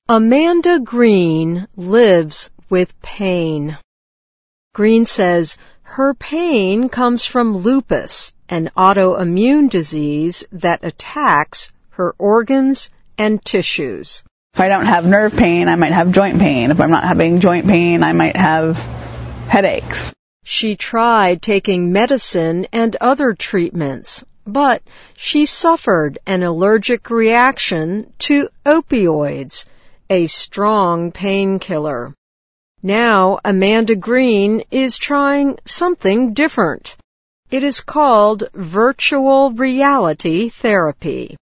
Amanda Green lives with pain. Green says her pain comes from lupus, an autoimmune disease that attacks her organs and tissues. If I don't have nerve pain, I might have joint pain. If I'm not having joint pain, I might have headaches. She tried taking medicine and other treatments, but she suffered an allergic reaction to opioids, a strong painkiller. Now Amanda Green is trying something different. It is called virtual reality therapy.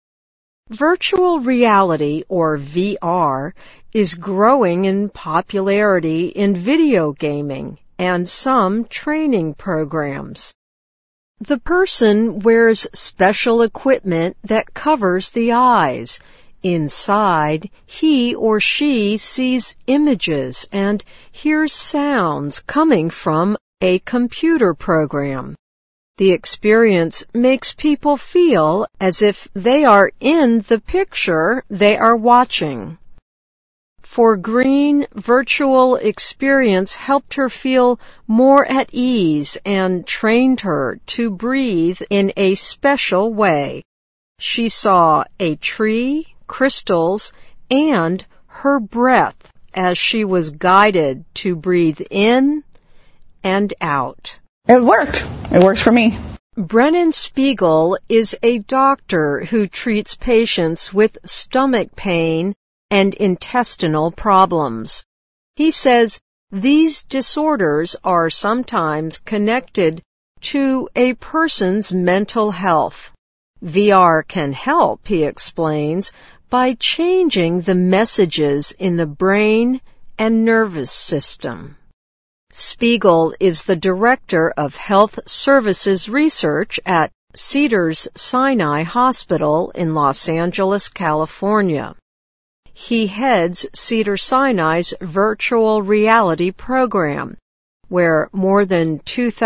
Virtual reality, or VR, is growing in popularity in video gaming and some training programs. The person wears special equipment that covers the eyes. Inside, he or she sees images and hears sounds coming from a computer program. The experience makes people feel as if they are in the picture they are watching. For Green, virtual experience helped her feel more at ease and trained her to breathe in a special way. She saw a tree, crystals, and her breath as she was guided to breathe in and out. It worked. It works for me. Brennan Spiegel is a doctor who treats patients with stomach pain and intestinal problems. He says these disorders are sometimes connected to a person's mental health. VR can help, he explains, by changing the messages in the brain and nervous system. Spiegel is the Director of Health Services Research at Cedars-Sinai Hospital in Los Angeles, California. He heads Cedars-Sinai's virtual reality program, where more than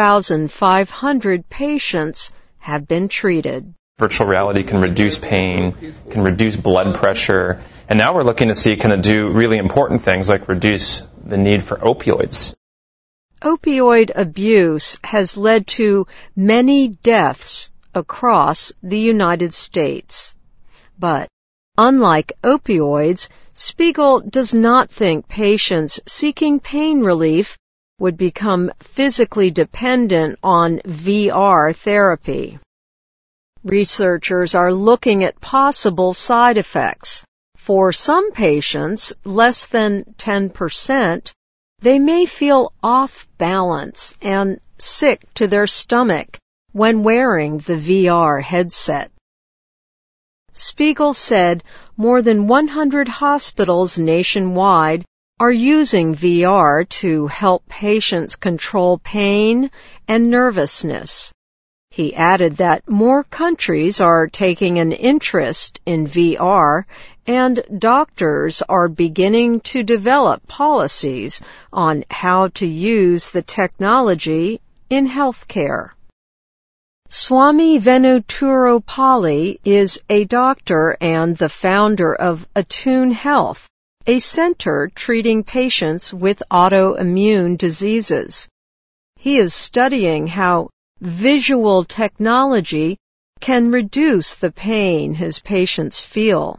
2,500 patients have been treated. Virtual reality can reduce pain, can reduce blood pressure, and now we're looking to see can it do really important things like reduce the need for opioids. Opioid abuse has led to many deaths across the United States. But unlike opioids, Spiegel does not think patients seeking pain relief would become physically dependent on VR therapy. Researchers are looking at possible side effects. For some patients, less than 10%, they may feel off balance and sick to their stomach when wearing the VR headset. Spiegel said more than 100 hospitals nationwide are using VR to help patients control pain and nervousness. He added that more countries are taking an interest in VR and doctors are beginning to develop policies on how to use the technology in healthcare. Swami Venuturopalli is a doctor and the founder of Attune Health, a center treating patients with autoimmune diseases. He is studying how visual technology can reduce the pain his patients feel.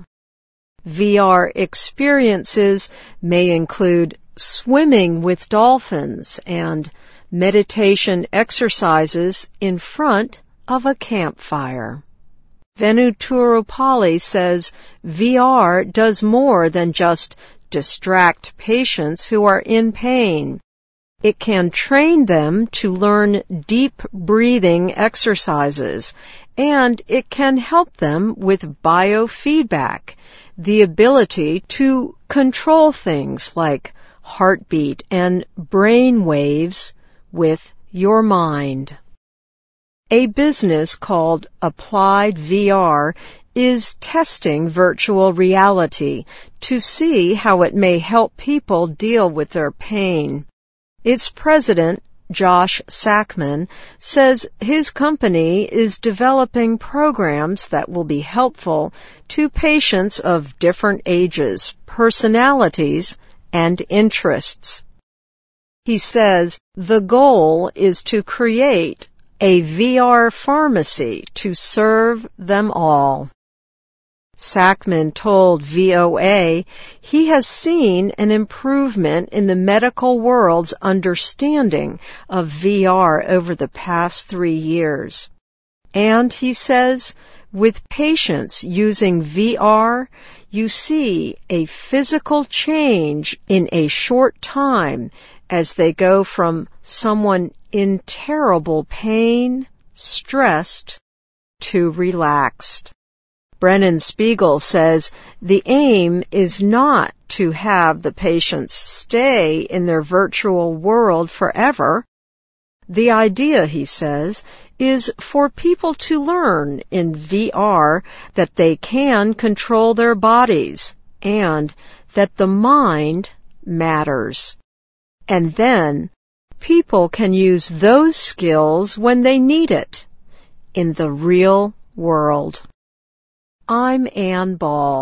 VR experiences may include swimming with dolphins and meditation exercises in front of a campfire. Venuturopalli says VR does more than just distract patients who are in pain. It can train them to learn deep breathing exercises, and it can help them with biofeedback, the ability to control things like heartbeat and brain waves with your mind. A business called Applied VR is testing virtual reality to see how it may help people deal with their pain. Its president, Josh Sackman, says his company is developing programs that will be helpful to patients of different ages, personalities, and interests. He says the goal is to create a VR pharmacy to serve them all. Sackman told VOA he has seen an improvement in the medical world's understanding of VR over the past 3 years. And he says, with patients using VR, you see a physical change in a short time as they go from someone in terrible pain, stressed, to relaxed. Brennan Spiegel says the aim is not to have the patients stay in their virtual world forever. The idea, he says, is for people to learn in VR that they can control their bodies and that the mind matters. And then people can use those skills when they need it in the real world. I'm Ann Ball.